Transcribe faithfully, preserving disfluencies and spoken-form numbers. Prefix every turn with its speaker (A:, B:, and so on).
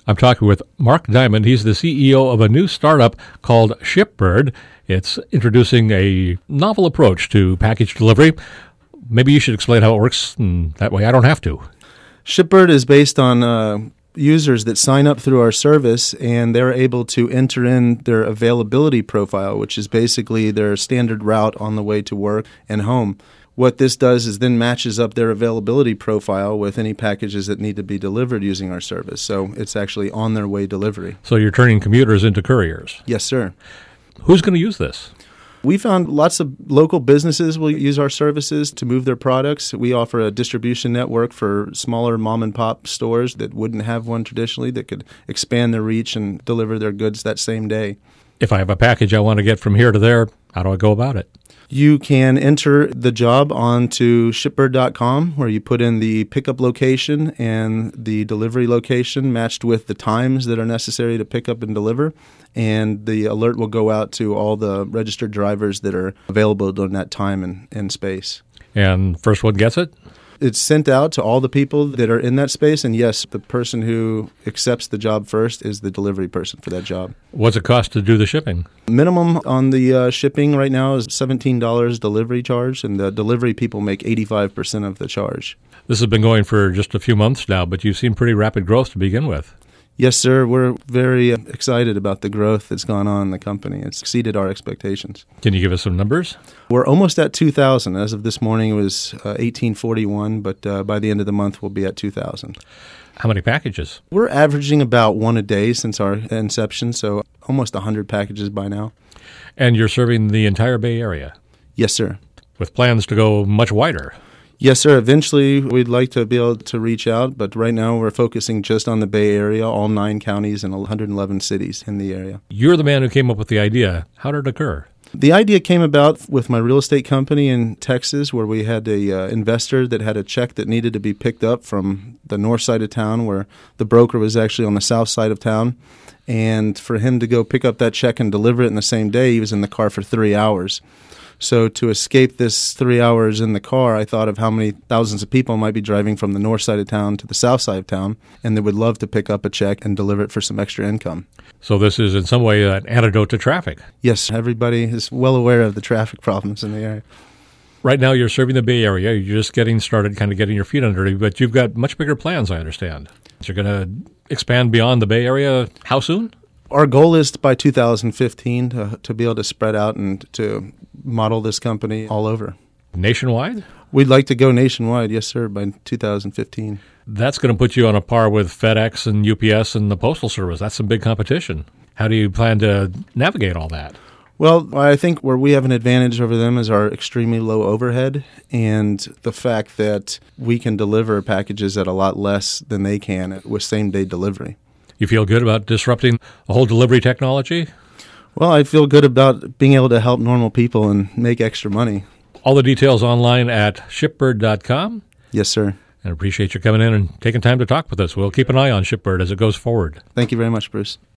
A: I'm talking with Mark Diamond. He's the C E O of a new startup called ShipBird. It's introducing a novel approach to package delivery. Maybe you should explain how it works, and that way I don't have to.
B: ShipBird is based on uh, users that sign up through our service, and they're able to enter in their availability profile, which is basically their standard route on the way to work and home. What this does is then matches up their availability profile with any packages that need to be delivered using our service. So it's actually on their way delivery.
A: So you're turning commuters into couriers.
B: Yes, sir.
A: Who's going to use this?
B: We found lots of local businesses will use our services to move their products. We offer a distribution network for smaller mom-and-pop stores that wouldn't have one traditionally that could expand their reach and deliver their goods that same day.
A: If I have a package I want to get from here to there, how do I go about it?
B: You can enter the job onto shipbird dot com, where you put in the pickup location and the delivery location matched with the times that are necessary to pick up and deliver, and the alert will go out to all the registered drivers that are available during that time and, and space.
A: And first one gets it?
B: It's sent out to all the people that are in that space, and yes, the person who accepts the job first is the delivery person for that job.
A: What's it cost to do the shipping?
B: Minimum on the uh, shipping right now is seventeen dollars delivery charge, and the delivery people make eighty-five percent of the charge.
A: This has been going for just a few months now, but you've seen pretty rapid growth to begin with.
B: Yes, sir. We're very uh, excited about the growth that's gone on in the company. It's exceeded our expectations.
A: Can you give us some numbers?
B: We're almost at two thousand. As of this morning, it was uh, eighteen forty-one, but uh, by the end of the month, we'll be at two thousand.
A: How many packages?
B: We're averaging about one a day since our inception, so almost one hundred packages by now.
A: And you're serving the entire Bay Area?
B: Yes, sir.
A: With plans to go much wider?
B: Yes, sir. Eventually, we'd like to be able to reach out, but right now we're focusing just on the Bay Area, all nine counties and one hundred eleven cities in the area.
A: You're the man who came up with the idea. How did it occur?
B: The idea came about with my real estate company in Texas, where we had a uh, investor that had a check that needed to be picked up from the north side of town, where the broker was actually on the south side of town. And for him to go pick up that check and deliver it in the same day, he was in the car for three hours. So to escape this three hours in the car, I thought of how many thousands of people might be driving from the north side of town to the south side of town, and they would love to pick up a check and deliver it for some extra income.
A: So this is in some way an antidote to traffic.
B: Yes, everybody is well aware of the traffic problems in the area.
A: Right now you're serving the Bay Area. You're just getting started, kind of getting your feet under you, but you've got much bigger plans, I understand. You're going to expand beyond the Bay Area. How soon?
B: Our goal is by two thousand fifteen to, to be able to spread out and to model this company all over.
A: Nationwide?
B: We'd like to go nationwide, yes, sir, by two thousand fifteen.
A: That's going to put you on a par with FedEx and U P S and the Postal Service. That's some big competition. How do you plan to navigate all that?
B: Well, I think where we have an advantage over them is our extremely low overhead and the fact that we can deliver packages at a lot less than they can with same-day delivery.
A: You feel good about disrupting the whole delivery technology?
B: Well, I feel good about being able to help normal people and make extra money.
A: All the details online at shipbird dot com?
B: Yes, sir.
A: I appreciate you coming in and taking time to talk with us. We'll keep an eye on ShipBird as it goes forward.
B: Thank you very much, Bruce.